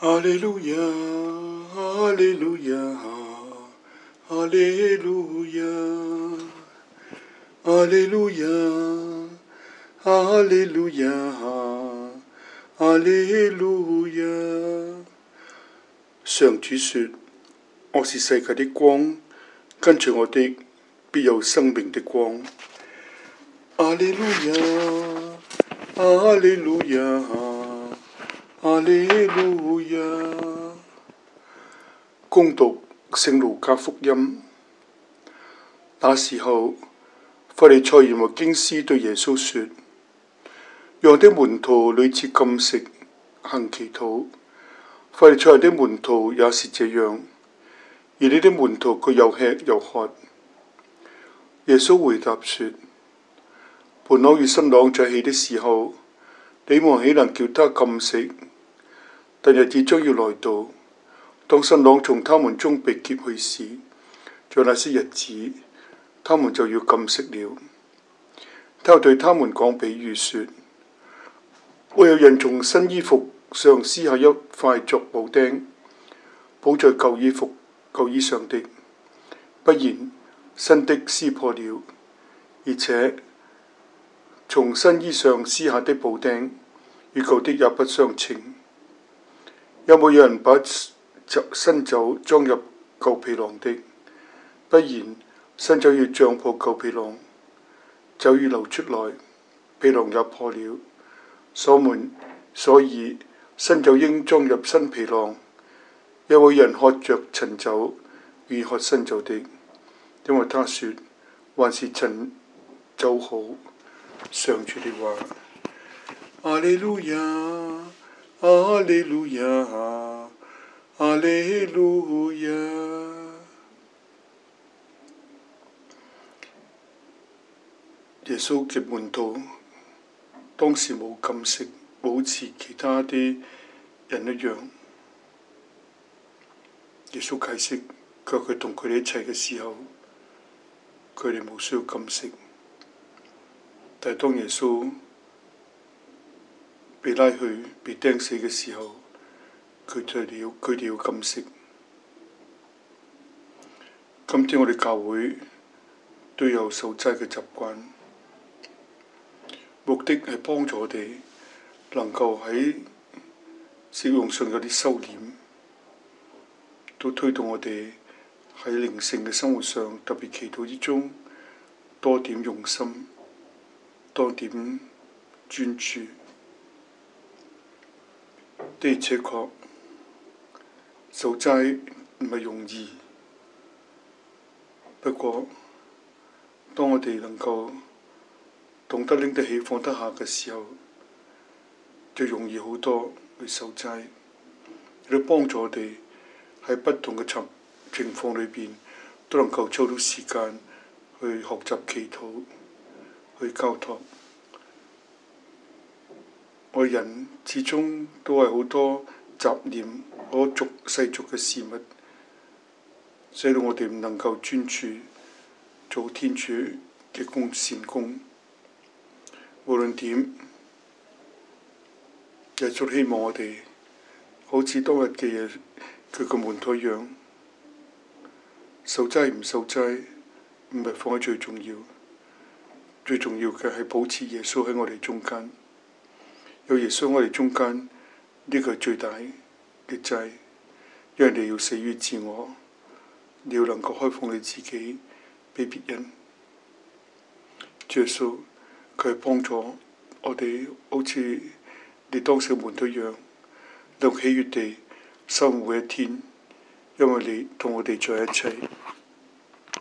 哈利路亞，哈利路亞，哈利路亞，哈利路亞，哈利路亞，哈利路亞。上主說：我是世界的光，跟隨我的必有生命的光。哈利路亞，哈利路亞，哈利路亞。恭讀聖路加福音。那時候，法利賽人和經師對耶穌說：讓的門徒屢次禁食行祈禱，法利賽人的門徒也是這樣，而你的門徒卻又吃又喝。耶穌回答說：伴郎與新郎在一起的時候，你們豈能叫他禁食？但日子將要來到，當新郎從他們中被劫去時，在那些日子，他們就要禁食了。他又對他們講比喻說：會有人從新衣服上撕下一塊作補釘，補在舊衣上的，不然新的撕破了，而且從新衣上撕下的補釘與舊的也不相稱。有冇有人把新酒裝入舊皮囊的？不然新酒要漲破舊皮囊，酒已流出來，皮囊也破了。所以新酒應裝入新皮囊。有冇人喝着陳酒與喝新酒的？因為他說還是陳酒好。上主的話。哈利路亞，哈利路亞，哈利路亞。耶穌嘅門徒當時冇禁食，冇好似其他啲人一樣。耶穌解釋，佢同佢哋一齊嘅時候，佢哋冇需要禁食。但係當耶穌被拉去被釘死嘅時候，佢哋要禁食。今天我哋教會都有守齋嘅習慣，目的係幫助我哋能夠喺使用上有啲修斂，都推動我哋喺靈性嘅生活上，特別祈禱之中多點用心，多點專注。的而且確，守齋唔係容易。不過，當我哋能夠懂得拎得起放得下嘅時候，就容易好多去守齋，亦都幫助我哋喺不同嘅情況裏邊都能夠抽到時間去學習祈禱，去交託。我人始終都係好多雜念，好多世俗嘅事物，使到我哋唔能夠專注做天主嘅善工。無論點，耶穌希望我哋好似當日嘅佢個門徒一樣，守齋唔守齋唔係放喺最重要，最重要嘅係保持耶穌喺我哋中間。有耶穌喺我哋中間，呢個係最大嘅祭，因為你要死於自我，你要能夠開放你自己俾別人。耶穌佢係幫助我哋，好似你當時門徒一樣，能喜悅地生活一天，因為你同我哋在一齊。